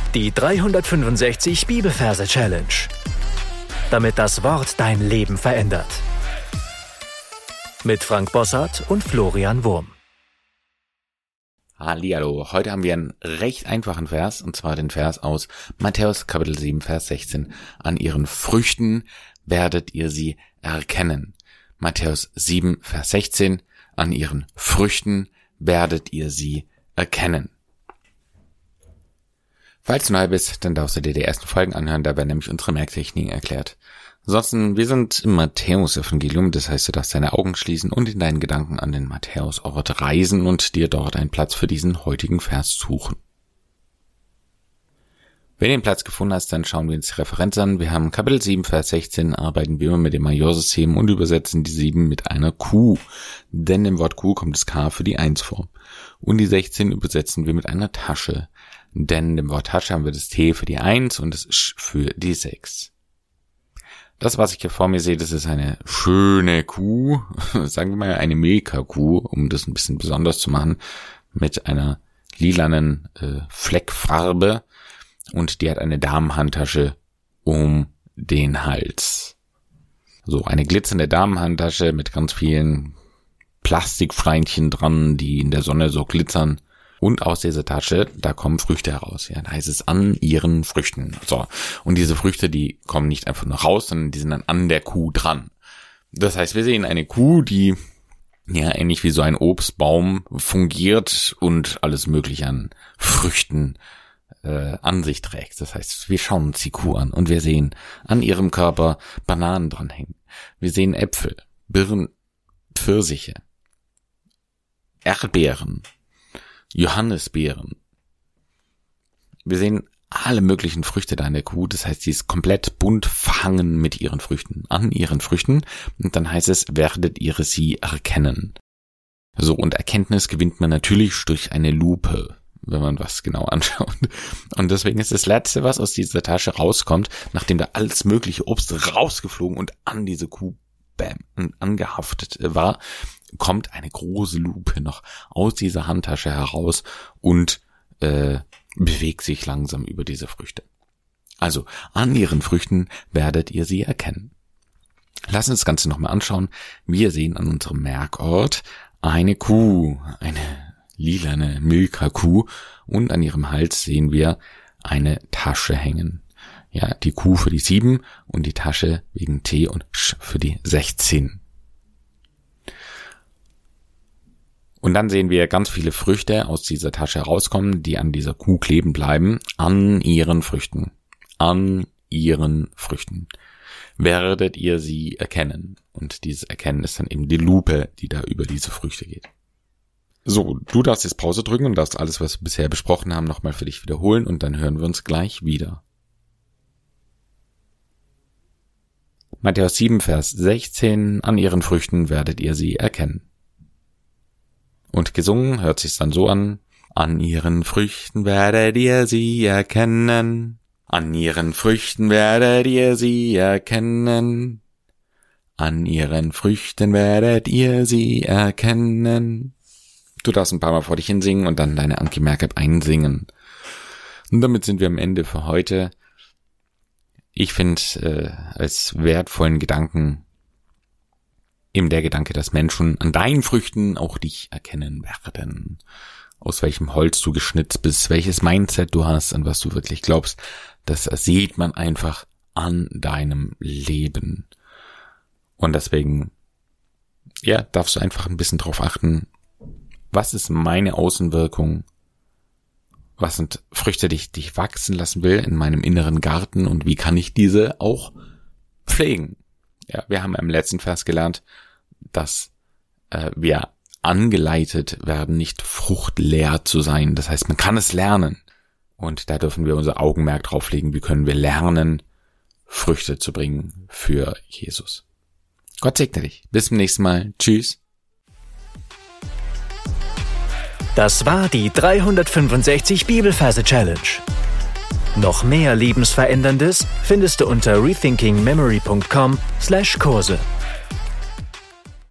Die 365 Bibelverse Challenge. Damit das Wort dein Leben verändert. Mit Frank Bossart und Florian Wurm. Hallihallo, heute haben wir einen recht einfachen Vers, und zwar den Vers aus Matthäus Kapitel 7, Vers 16. An ihren Früchten werdet ihr sie erkennen. Matthäus 7, Vers 16. An ihren Früchten werdet ihr sie erkennen. Falls du neu bist, dann darfst du dir die ersten Folgen anhören, da werden nämlich unsere Merktechniken erklärt. Ansonsten, wir sind im Matthäus-Evangelium, das heißt, du darfst deine Augen schließen und in deinen Gedanken an den Matthäus-Ort reisen und dir dort einen Platz für diesen heutigen Vers suchen. Wenn du den Platz gefunden hast, dann schauen wir uns die Referenz an. Wir haben Kapitel 7, Vers 16, arbeiten wir immer mit dem Majorsystem und übersetzen die 7 mit einer Q. Denn im Wort Q kommt das K für die 1 vor. Und die 16 übersetzen wir mit einer Tasche. Denn im Wort Tasche haben wir das T für die 1 und das Sch für die 6. Das, was ich hier vor mir sehe, das ist eine schöne Kuh, sagen wir mal eine Milka-Kuh, um das ein bisschen besonders zu machen, mit einer lilanen Fleckfarbe, und die hat eine Damenhandtasche um den Hals. So eine glitzernde Damenhandtasche mit ganz vielen Plastiksteinchen dran, die in der Sonne so glitzern. Und aus dieser Tasche, da kommen Früchte heraus. Ja, da heißt es an ihren Früchten. So. Und diese Früchte, die kommen nicht einfach nur raus, sondern die sind dann an der Kuh dran. Das heißt, wir sehen eine Kuh, die ja ähnlich wie so ein Obstbaum fungiert und alles Mögliche an Früchten an sich trägt. Das heißt, wir schauen uns die Kuh an und wir sehen an ihrem Körper Bananen dranhängen. Wir sehen Äpfel, Birnen, Pfirsiche, Erdbeeren, Johannisbeeren. Wir sehen alle möglichen Früchte da an der Kuh. Das heißt, sie ist komplett bunt verhangen mit ihren Früchten, an ihren Früchten. Und dann heißt es, werdet ihr sie erkennen. So, und Erkenntnis gewinnt man natürlich durch eine Lupe, wenn man was genau anschaut. Und deswegen ist das Letzte, was aus dieser Tasche rauskommt, nachdem da alles mögliche Obst rausgeflogen und an diese Kuh angehaftet war, kommt eine große Lupe noch aus dieser Handtasche heraus und bewegt sich langsam über diese Früchte. Also, an ihren Früchten werdet ihr sie erkennen. Lass uns das Ganze nochmal anschauen. Wir sehen an unserem Merkort eine Kuh, eine lilane Milka-Kuh, und an ihrem Hals sehen wir eine Tasche hängen. Ja, die Kuh für die 7 und die Tasche wegen T und Sch für die 16. Und dann sehen wir ganz viele Früchte aus dieser Tasche rauskommen, die an dieser Kuh kleben bleiben, an ihren Früchten. An ihren Früchten werdet ihr sie erkennen. Und dieses Erkennen ist dann eben die Lupe, die da über diese Früchte geht. So, du darfst jetzt Pause drücken und darfst alles, was wir bisher besprochen haben, nochmal für dich wiederholen, und dann hören wir uns gleich wieder. Matthäus 7, Vers 16, an ihren Früchten werdet ihr sie erkennen. Und gesungen hört sich's dann so an: An ihren Früchten werdet ihr sie erkennen. An ihren Früchten werdet ihr sie erkennen. An ihren Früchten werdet ihr sie erkennen. Du darfst ein paar Mal vor dich hinsingen und dann deine Anki-Merk-App einsingen. Und damit sind wir am Ende für heute. Ich finde als wertvollen Gedanken eben der Gedanke, dass Menschen an deinen Früchten auch dich erkennen werden. Aus welchem Holz du geschnitzt bist, welches Mindset du hast, an was du wirklich glaubst, das sieht man einfach an deinem Leben. Und deswegen, ja, darfst du einfach ein bisschen drauf achten, was ist meine Außenwirkung? Was sind Früchte, die ich wachsen lassen will in meinem inneren Garten, und wie kann ich diese auch pflegen? Ja, wir haben im letzten Vers gelernt, dass wir angeleitet werden, nicht fruchtleer zu sein. Das heißt, man kann es lernen. Und da dürfen wir unser Augenmerk drauf legen, wie können wir lernen, Früchte zu bringen für Jesus. Gott segne dich. Bis zum nächsten Mal. Tschüss. Das war die 365 Bibelverse Challenge. Noch mehr Lebensveränderndes findest du unter rethinkingmemory.com/Kurse.